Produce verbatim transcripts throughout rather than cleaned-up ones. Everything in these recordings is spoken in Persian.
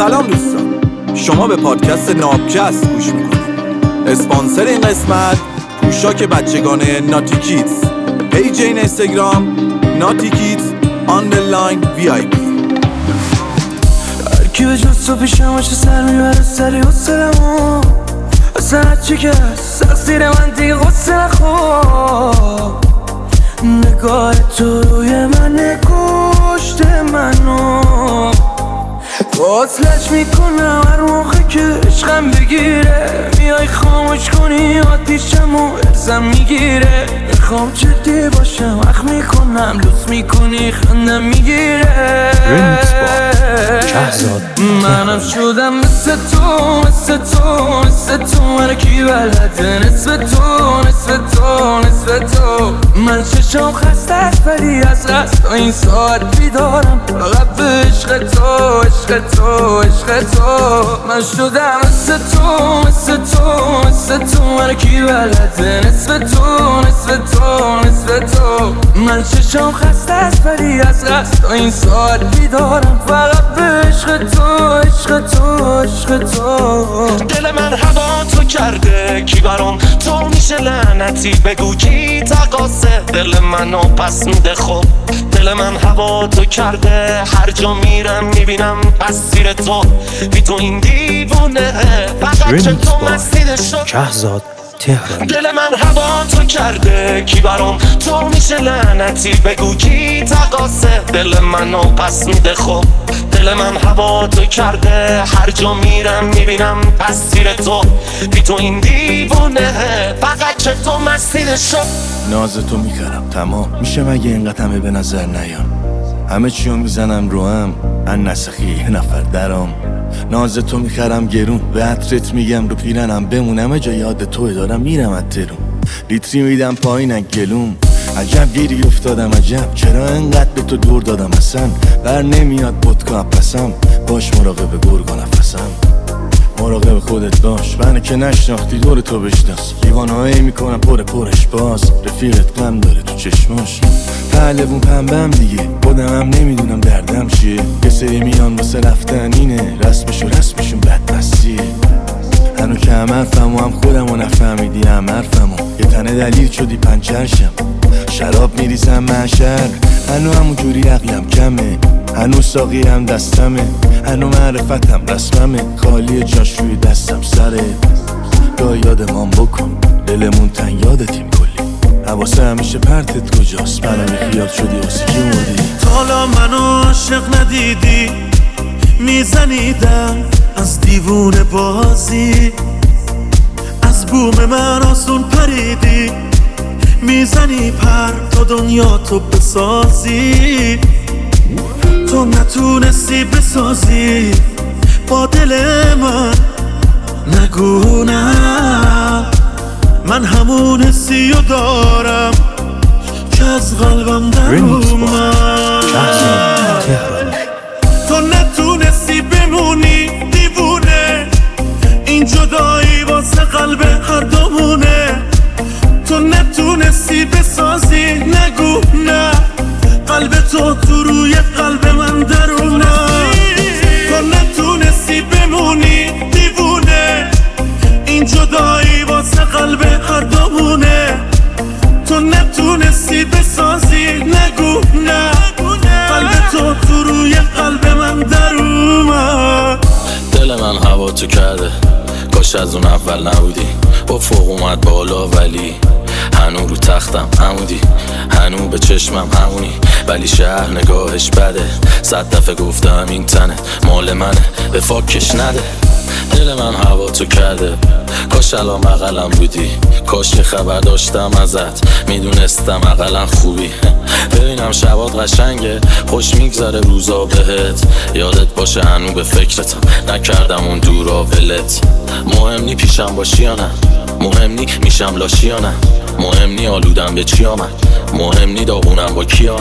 سلام دوستان، شما به پادکست نابکست گوش میکنید. اسپانسر این قسمت پوشاک بچگانه ناتی کیدز، پیج این اینستاگرام ناتی کیدز آندرلاین وی آی پی. هرکی به جز تو پیشم باشه سر میبره سری حسلمو، اصلا هرچی که هست زیر من دیگه غصه نخور. نگاه تو روی من کشت منو، وصلش میکنم هر موقع که عشقم بگیره. میای خاموش کنی آتیشمو ارزم میگیره. میخوام جدی باشم وقت میکنم لطف میکنی خندم میگیره. منم شدم مثل تو مثل تو مثل تو، من کی بلده نصف تو نصف تو نصف تو. من چشم خسته است ولی از قصد این ساعت بیدارم فقط به عشق تو عشق تو عشق تو. من شدم مثل تو مثل تو مثل تو، من کی بلده نصف تو نصف تو نصف تو. من چشم خسته است ولی از قصد این ساعت بیدارم فقط به عشق تو عشق تو عشق تو. دل من هوا تو کرده کی برام تو میشه لعنتی، بگو کی تقاسه دل منو پس میده. خب دل من هوا تو کرده، هر جا میرم میبینم اسیر تو. بی تو این دیوونه فقط چه تو مسیده شد. شهزاد تهران. دل من هوا تو کرده کی برام تو میشه لعنتی، بگو کی تقاسه دل منو پس میده. خب دل من هوا تو کرده، هر جا میرم میبینم اسیر تو. بی تو این دیوونه فقط چه تو مسیده شد. ناز تو میخرم تمام میشه مگه اینقدر همه به نظر نیان. همه چیو میزنم رو هم ان نسخی یه نفر درام. ناز تو میخرم گرون به عطرت میگم رو پیرنم بمونم جا یاد توی دارم میرم اترون. لیتری میدم پایین گلوم، عجب گیری افتادم عجب چرا انقدر به تو دور دادم. اصلا بر نمیاد بودکا پسم، باش مراقب گرگا نفسم. مراقب خودت باش منو که نشناختی دور تو بشناس. دیوانهایی میکنم پر پرش باز، رفیقت غم داره تو چشماش. پهلوون پنبم دیگه خودم هم نمیدونم دردم چیه. یه سری میان واسه رفتن اینه، رسمشو رسمشون بدبستیه. هنو که هم حرفم و هم خودم و نفهمیدی هم حرفمو. یه تنه دلیل شدی پنچرشم، شراب میریزم محشر. هنو همون جوری عقلم کمه، هنو ساقی هم دستمه. هنو معرفتم رسممه، خالی جاش روی دستم سره. گاه یادمان بکن دلمون تن یادتیم کلی. حواسه همیشه پرتت کجاست، منو خیال شدی واسه کی مردی. تالا منو عاشق ندیدی، میزنیدم از دیوونه بازی. از بوم من آسون پریدی، میزنی پر تا دنیا تو بسازی. تو نتونستی بسازی با دل من، نگو نه. من همون حسی رو دارم که از قلبم در اومد. تو نتونستی بمونی دیوونه، این جدایی واسه قلب هر دومونه. تو نتونستی بسازی نگو نه، قلب تو تو روی قلب من درونه. تو نتونستی بمونی دیوونه، این جدایی واسه قلب هر دومونه. تو نتونستی بسازی نگو نه، قلب تو تو روی قلب من در اومد. دل من هوا تو کرده، کاش از اون اول نبودی. افق اومد بالا ولی هنو رو تختم همودی. هنو به چشمم همونی ولی شهر نگاهش بده. صد دفعه گفتم این تنه مال منه به فاکش نده. دل من هوا تو کرده، کاش الان بغلم بودی. کاش که خبر داشتم ازت، میدونستم اقلا خوبی. ببینم شبات قشنگه، خوش میگذره روزا بهت. یادت باشه هنو به فکرتم، نکردم اون دورا ولت. مهم نی پیشم باشی یا نه، مهم نی میشم لاشی یا نه. مهم نی آلودم به چی آمد، مهم نی داغونم با کی هم.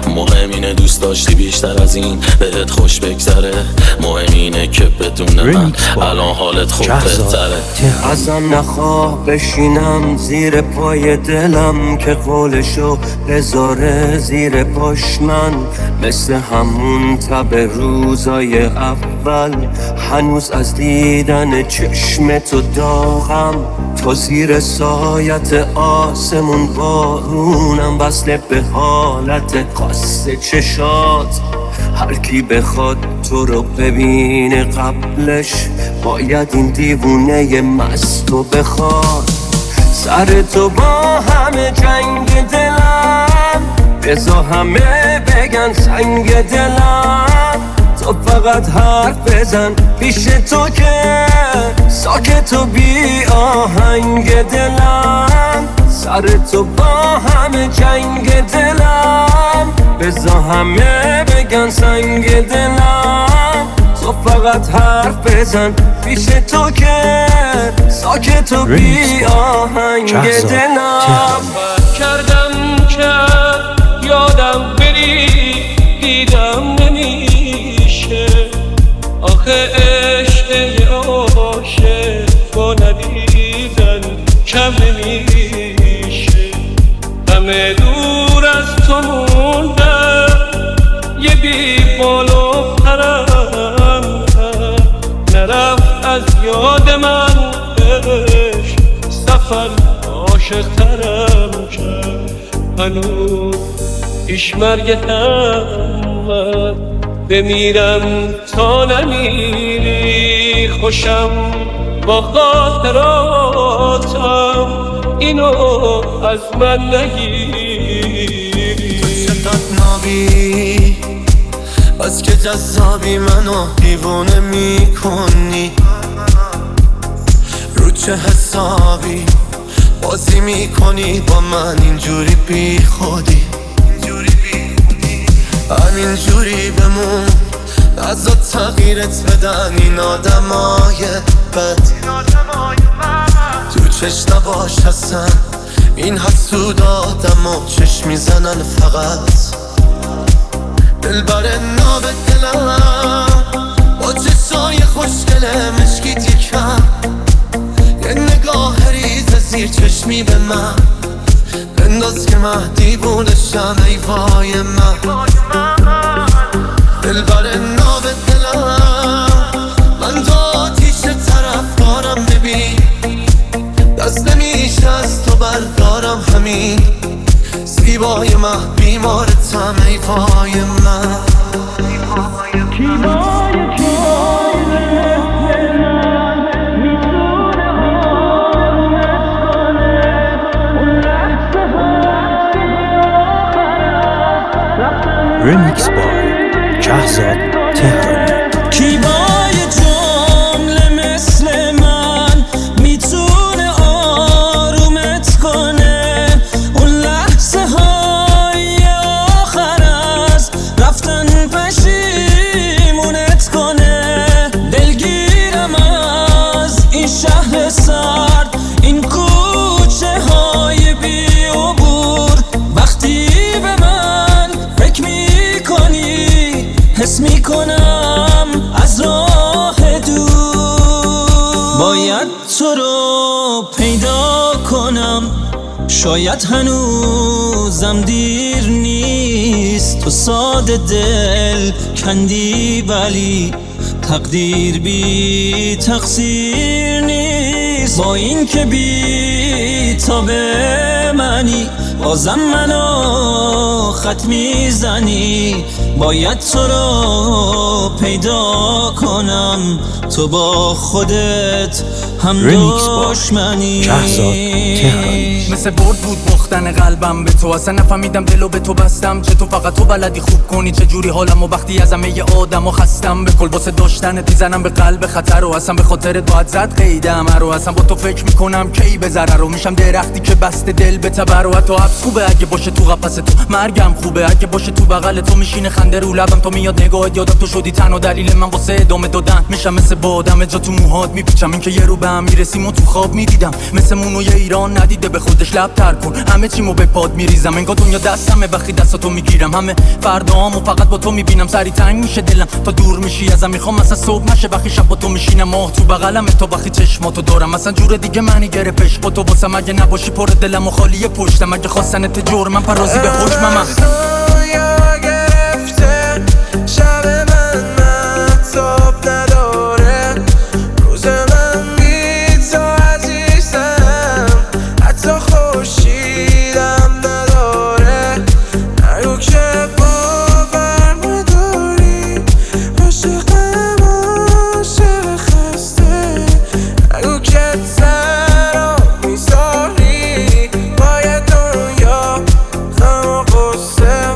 مهم اینه دوست داشتی بیشتر از این بهت خوش بگذره، مهم اینه که بدون من الان حالت خوب بهتره. ازم نخواه بشینم زیر پای دلم که قولشو بذاره زیر پاش من، مثل همون تب روزای اول هنوز از دیدن چشم تو داغم. تو زیر سایت آسمون بارونم، وصله به حالت خاص چشات. هر کی بخواد تو رو ببینه قبلش باید این دیوونه مستو بخواد. سر تو با همه جنگ دلم، بذار همه بگن سنگ دلم. تو فقط حرف بزن پیش تو که ساکت و بی آهنگ دلم. سر تو با همه جنگ دلم، بذار همه بگن سنگ دلم. تو فقط حرف بزن پیش تو که ساکت و بی آهنگ دلم. کردم که یادم بری دیدم نمیشه، آخه عشق عاشق با ندیدن کم نمیشه. همه دور از تو موندن یه بی بال و پرم، نرفت از یاد من عشق سفر عاشق ترم کرد. هنوز پیش مرگتم بمیرم تا نمیری، خوشم با خاطراتم اینو از من نگیری. تو چقدر نابی از که جذابی منو دیوونه میکنی، رو چه حسابی بازی میکنی با من اینجوری بی خودی. همینجوری بمون از تغییرت بدن این آدمای بد. تو چش نباش هستن این حسود آدم و چش میزنن فقط. دلبر ناب دلم با چشای خوشگله مشکی تیکم، یه نگاه ریز زیر چشمی به من بنداز که من دیوونشم ای وای من. دلبر ناب دلم من تو آتیش طرف دارم، ببین دست نمیشه از تو بردارم همین. زیبای من بیمارتم ای وای من. Remix by شهزاد تهرانی. کی با یه جمله مثل من میتونه آرومت کنه، اون لحظه های آخر از رفتن پشیمونت کنه. دلگیرم از این شهر سرد، این کوچه های بی عبور. وقتی به من فکر میکنی حس میکنم از راه دور. باید تو رو پیدا کنم، شاید هنوزم دیر نیست. تو ساده دل کندی ولی تقدیر بی تقصیر نیست. با این که بی تا به منی بازم منو خط میزنی. باید تو رو پیدا کنم، تو با خودت هم دشمنی. شهزاد تهرانی. مثل برد بود باختن قلبم به تو، اصلا نفهمیدم دلو به تو بستم. چه تو فقط تو بلدی خوب کنی چه جوری حالم و وقتی از همه آدم و خستم. به کل واسه داشتنت میزنم به قلب خطر و اصلا به خاطرت باید زد قیدم رو. اصلا با تو فکر میکنم کی به ضرر رو میشم درختی که بسته دل به تبر. و حتی حبس خوبه اگه باشه تو قفس تو، مرگم خوبه اگه باشه تو بغل تو. میشینه خنده رو لبم تو میاد نگاهت، یادم تو شدی تنها دلیل من واسه ادامه دادن. میشم مثل بادم جا تو موهات میپیچم، این که یه رو به هم میرسیم و تو خواب میدیدم مثل مونوی ایران ندیده به خودش لب تر کن همه چیمو به پاد میریزم انگار دنیا دستمه وقتی دستاتو میگیرم همه فرداهامو فقط با تو میبینم سری تنگ میشه دلم تا دور میشی ازم میخوام مثلا صبح نشه وقتی شب با تو میشینم ماه تو بغلمه تا وقتی چشماتو دارم مثلا جور دیگه معنی گرفت عشق با تو واسم اگه نباشی پر دلم و خالی پشتم اگه خواستنت جرمم پرازی به حکمم شب من مطاب نداره روز من بی تو عزیزم حتی خوشیدم نداره نگو که باور نداری عاشقم عاشق خسته نگو که تنها میذاری باید دنیا غم و غصه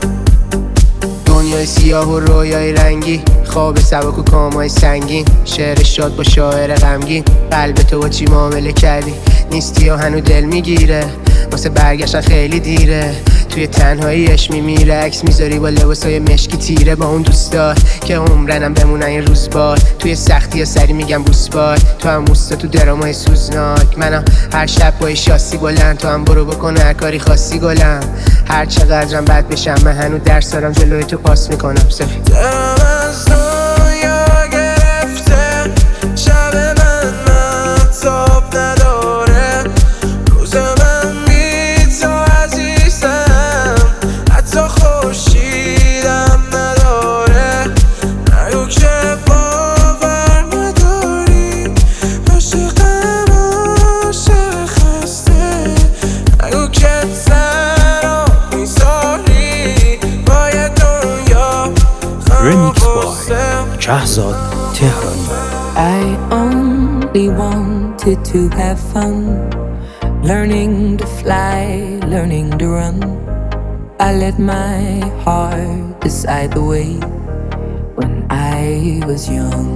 دنیای سیاه و رویای رنگی خواب سبک و کامای سنگین شعر شاد با شاعر غمگین قلب تو با چی معامله کردی نیستی و هنو دل میگیره واسه برگشتن خیلی دیره توی تنهاییش میمیره عکس میذاری با لباسای مشکی تیره با اون دوستات که عمرنم بمونن یه روز باد توی سختی ها سری میگم بوس باد تو هم موستا تو درامای سوزناک منم هر شب با شاسی گلن تو هم برو بکن هر کاری خاصی گلم هر چقدرم بد بشم من هنو درس دارم جلوی تو پاس میکنم سفید دلم از دنیا گرفته شب من مطاب نداره روز من بی تو عزیزم حتی خوشیدم نداره نگو که باور نداری عاشقم عاشق خسته نگو که تنها میذاری باید دنیا Remix by شهزاد تهرانی. I only wanted to have fun, learning to fly, learning to run. I let my heart decide the way when I was young.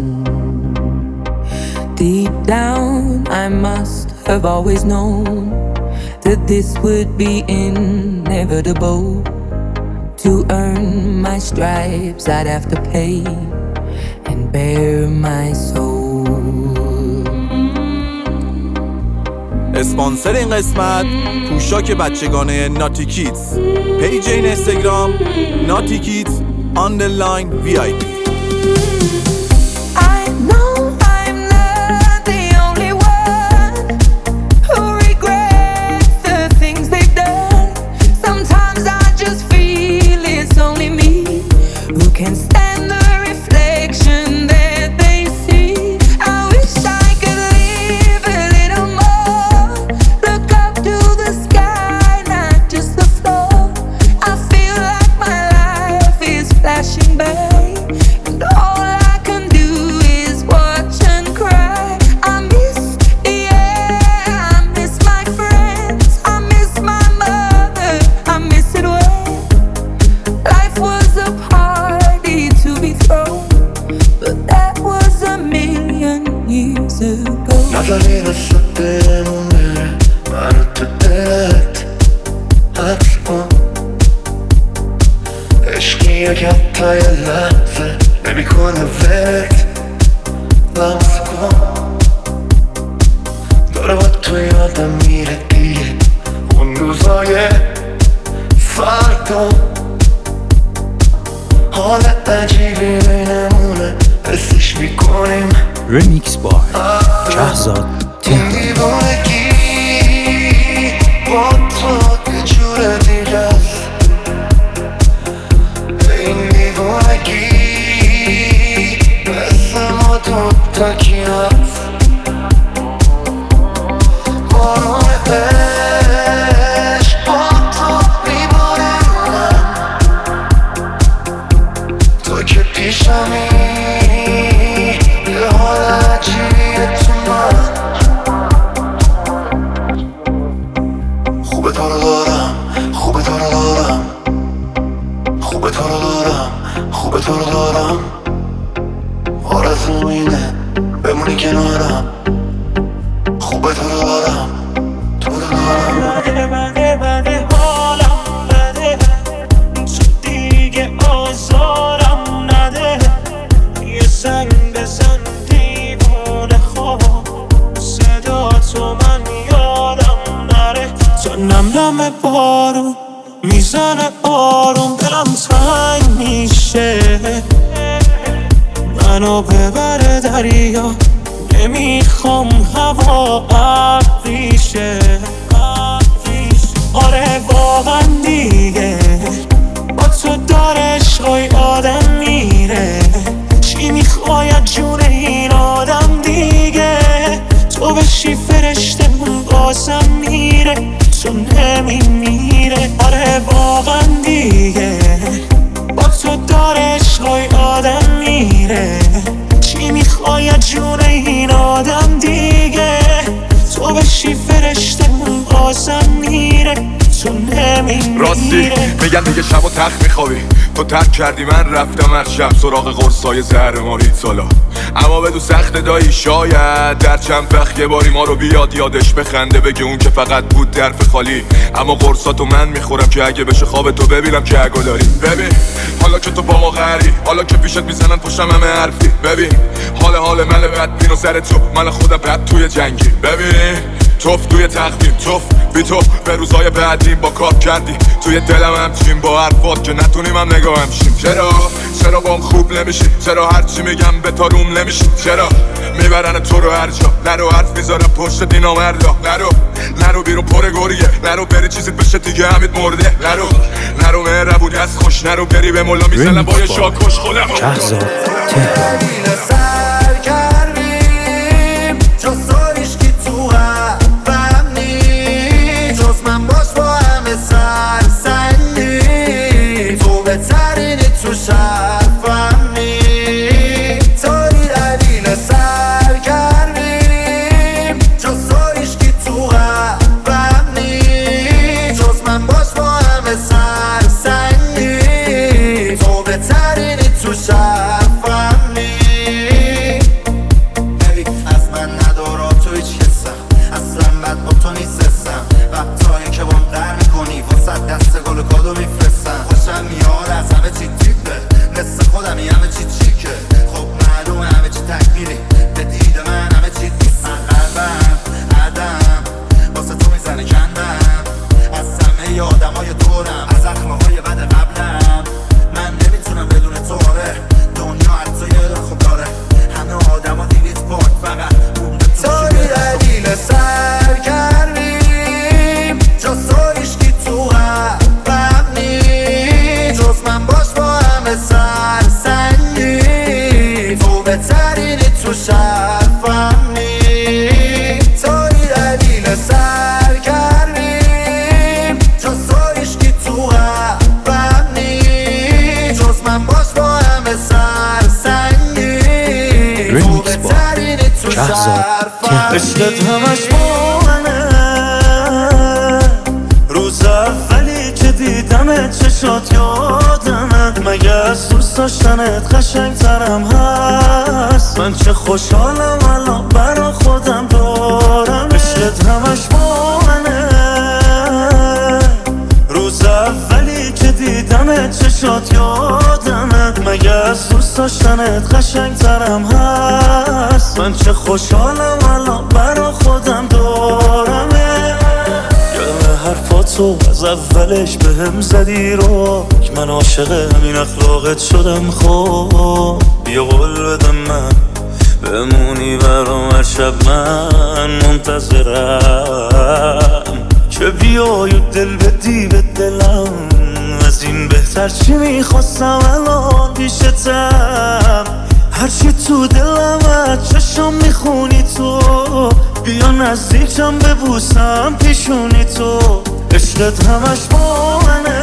Deep down I must have always known that this would be inevitable. To earn my stripes I'd have to pay and bare my soul. اسپانسر این قسمت پوشاک بچگانه ناتی کیدز. پیج این اینستاگرام ناتی کیدز آندرلاین وی آی پی. Can stand the reflection that they see. I wish I could live a little more. Look up to the sky, not just the floor. I feel like my life is flashing by, and all I can do is watch and cry. I miss the air, I miss my friends, I miss my mother, I miss it when life was a party to be thrown, but that was a million years ago. نظری رسد برمون بره منو تو دلت حبس کن عشقی یک حتی یه لحظه نمیکنه ورد لمس کن داره با تو یادم میره دیگه اون روزای فردا حالت عجیبی بینمونه حسش میکنیم Remix by شهزاد تهرانی. دیوانگی با تو یه جور دیگه است این دیوانگی مثل ما دوتا کی هست بارون عشق با تو میباره من تو که پیشمی یه حال عجیبیه تو من خوبه تو رو دارم خوبه تو رو دارم خوبه تو رو دارم خوبه تو رو دارم آرزوم اینه بمونی کنارم خوبه تو رو دارم تو رو دارم بده بده بده حالم بده تو دیگه آزارم نده یه زنگ بزن دیوانه خواب منو ببره دریا، نمیخوام هوا ابریشه. آره واقعا دیگه با تو داره عشقای آدم میره، چی میخوای از جون این آدم دیگه؟ تو بشی فرشتمون بازم میره، تو نمیمیره. آره واقعا دیگه با تو داره عشقای آدم میره، چی میخوای از جون این آدم دیگه؟ تو بشی فرشتمون بازم میره، تو نمیمیره. راستی میگن دیگه شب و تخت میخوابی، تو ترک کردی من رفتم هر شب سراغ قرصای زهر مارید سالا. اما بدو سخت دایی شاید در چند وقت یه باری ما رو بیاد یادش بخنده، بگه اون که فقط بود درف خالی. اما قرصاتو من میخورم که اگه بشه خواب تو ببینم که اگه داری. ببین حالا که تو با ما غری، حالا که پیشت میزنن پشتم همه حرفی. ببین حال حال من بدبین و سر تو من خودم بد توی جنگی. ببین توف توی تقدیم، توف بی تو به روزای بعدیم با کار کردی توی دلم همچین با حرفات که نتونیم هم نگاه همشیم. چرا چرا بام خوب نمیشی؟ چرا هرچی میگم به تا روم نمیشی؟ چرا میبرن تو رو هر جا؟ نرو حرف میذارم پشت دینا مردا، نرو نرو بیرون پر گریه، نرو بری چیزی بشه دیگه همید مرده، نرو نرو مهربونی از خوش، نرو بری به مولا میزنم با یه شاکش خودم. شهرزاد تهرانی عشقت همش مانه، روز اولی که دیدم چشات یادمه، مگه از دوست داشتنت قشنگ ترم هست؟ من چه خوشحالم الان برا خودم دارم. عشقت همش مانه، روز اولی که دیدم چشات یادمه، مگه از دوست داشتنت قشنگ ترم هست؟ من چه خوشحالم الان برا خودم دارم. یادم حرفاتو از اولش به هم زدی رو که من عاشق همین اخلاقت شدم. خب بیا قول بدم من بمونی برام هر شب، من منتظرم که بیای و دل بدی به دلم. از این بهتر چی میخواستم الان پیشتم، هرچی تو دلم از چشم میخونی تو، بیا نزدیکم ببوسم پیشونی تو. عشقت همش مانه،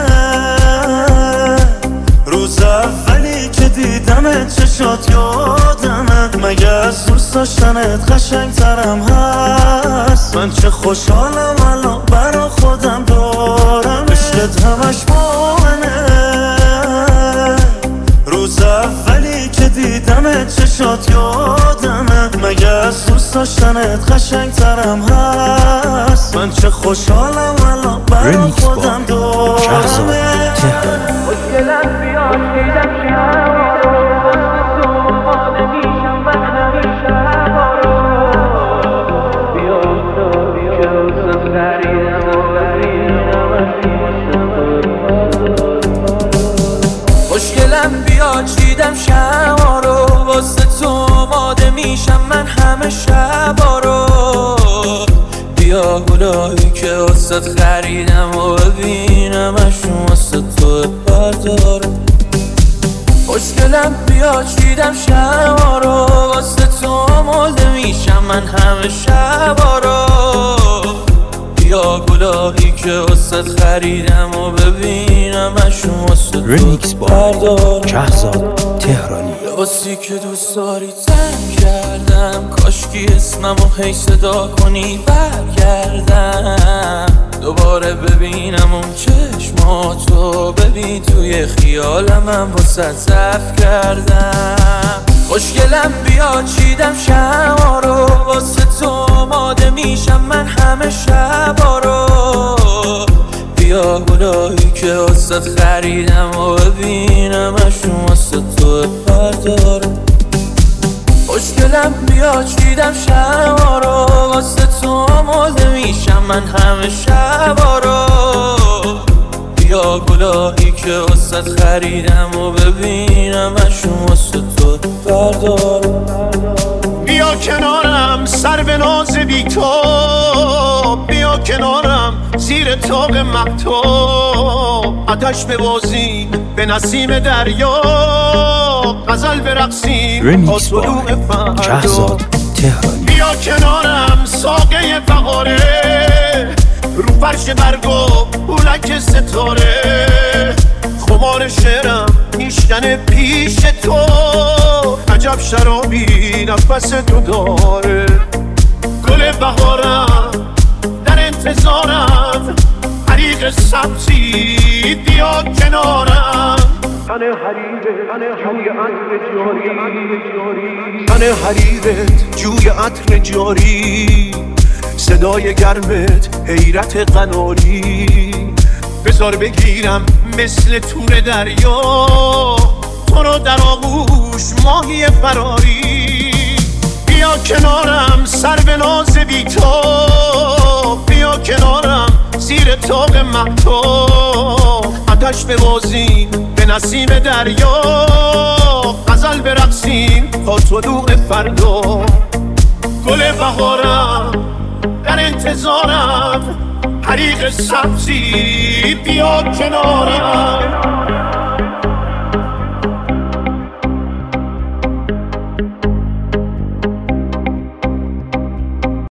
روز اولی که دیدم چشات یادمه، مگه از دوست داشتنت قشنگ ترم هست؟ من چه خوشحالم الان برا خودم دارم. عشقت همش مانه، روز اولی که دیدم چشات یادمه، مگه از دوست داشتنت قشنگ ترم هست؟ من چه خوشحالم الان برا خودم دارم. شهرزاد تهرانی خوشگلم خوشگلم بیا چیدم شما رو واسه تو آماده میشم من همه شبا رو بیا گلایی که واسه خریدم و ببینمشون واسه تو بردارم خوشگلم بیا چیدم شما رو واسه تو آماده میشم من همه شبا رو بیا گلایی که واسه خریدم و ببینمشون واسه تو بردارم شهرزاد تهرانی لباسی که دوست داری تن کردم کاشکی اسممو هی صدا کنی برگردم دوباره ببینم اون چشماتو ببین توی خیالمم واسه ضعف کردم خوشگلم بیا چیدم شما رو واسه تو آماده میشم من همه شبا رو بیا گلایی که واسه خریدم و ببینمشون واسه تو بردارم خوشگلم بیا چیدم شما رو واسه تو آماده میشم من همه شبا رو بیا گلایی که واسه خریدم و ببینمشون واسه تو بردارم بیا کنارم سر به ناز بی تو بیا کنارم زیر تاق مهتاب آتش ببازیم به نسیم دریا غزل برقصیم تا طلوع فردا شهرزاد تهرانی بیا کنارم ساقه بهاره رو فرش برگو پولک ستاره خمار شعرم میشکنه پیش تو عجب شرابی نفس تو داره گل بهارم در انتظارم حریق سبزی بیا کنارم تن حریرت جوی عطر جاری تن حریرت جوی عطر جاری صدای گرمت حیرت قناری بذار بگیرم مثل تور دریا تو رو در آغوش ماهی فراری بیا کنارم سر به ناز بی تو بیا کنارم زیر تاق مهتاب آتش ببازیم به نسیم دریا غزل برقصیم تا طلوع فردا گل بهارم در انتظارم حریق سبزی بیا کنارم